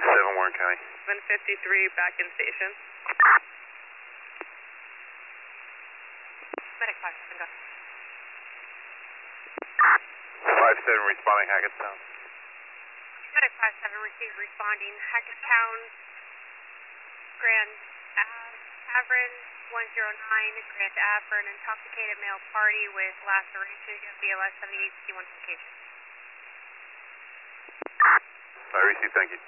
Warren County. 753 back in station. Medic 5-7, go. 5-7 responding Hackettstown. Medic 5-7, receive responding Hackettstown, Grand Avern 109, Grand Ave for an intoxicated male party with lacerations. You have BLS 7851 location. I received, thank you.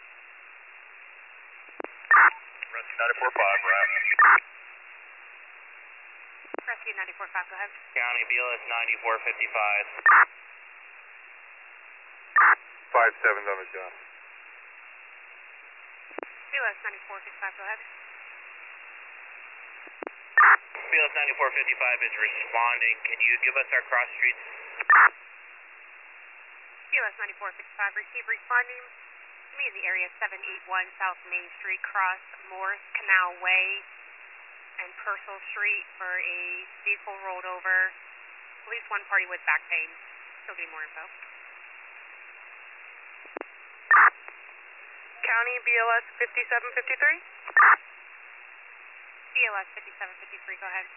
Rescue 94-5, we're out. Rescue 94-5, go ahead. County BLS 9455. 5-7's on the job. BLS 9455, go ahead. BLS 9455 is responding. Can you give us our cross streets? BLS 9455, receive responding. Community area 781 South Main Street, cross Morris Canal Way and Purcell Street for a vehicle rolled over. At least one party with back pain. Still getting more info. County BLS 5753. BLS 5753, go ahead.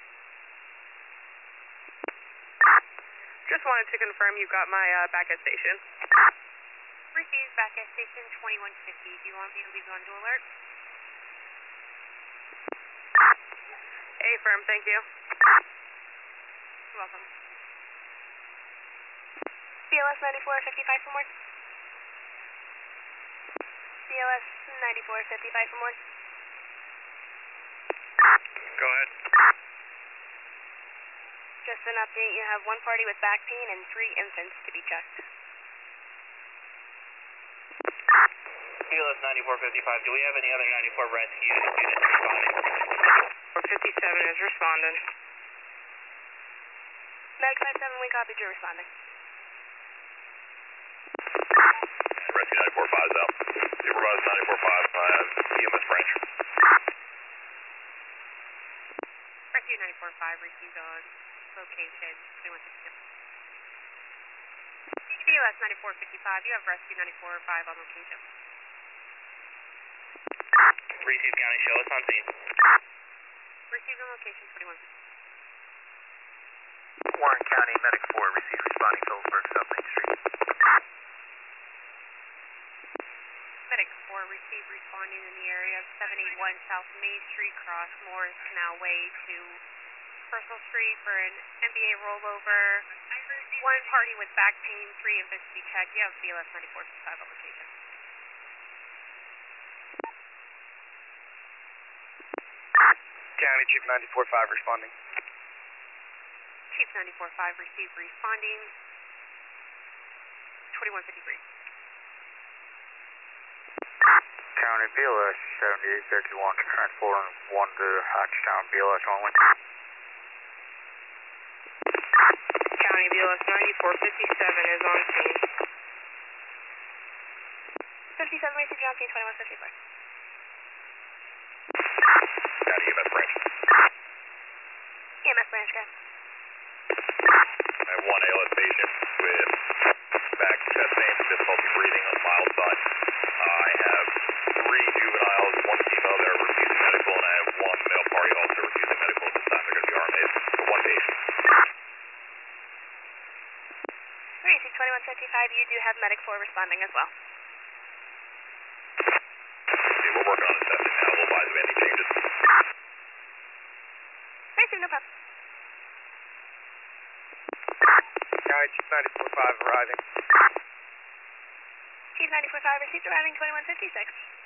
Just wanted to confirm you got my back at station. Received back at station 2150. Do you want me to leave you on dual alert? Affirm, thank you. You're welcome. BLS 9455 for more. BLS 9455 for more. Go ahead. Just an update, you have one party with back pain and 3 infants to be checked. BLS 9455, do we have any other 94 rescue units responding? 457 is responding. Medic 57, we copied you responding. Rescue 94-5 is out. Supervisor 94-5, EMS branch. Rescue 94-5 received on location 2152. BLS 9455, you have Rescue 94-5 on location. Received County, show us on scene. Received on location 2152. Warren County, Medic 4, received responding Phillipsburg, South Main Street. Medic 4 received responding in the area of 781 South Main Street, cross Morris Canal Way to Purcell Street for an NBA rollover. One party with back pain, 3 infants to be checked. You have BLS 9455 on location. County, Chief 94-5 responding. Chief 94-5 received responding 2153. County BLS 7851, transferring 1 to Hackettstown, BLS only. County BLS 9457 is on scene. 57 received on scene 2154. County EMS branch. EMS branch, guy. I have 1 ALS patient with back chest pain, difficulty breathing on the mild side. I have 3 juveniles, 1 female that are refusing medical, and I have 1 male party also refusing medical. At this time they're going to be RMA'd for 1 patient. Received 2155, you do have Medic 4 responding as well. Okay, we're working on assessing now. We'll advise of any changes. Received, no problem. County Chief 94-5 arriving. Chief 94-5 received arriving 2156.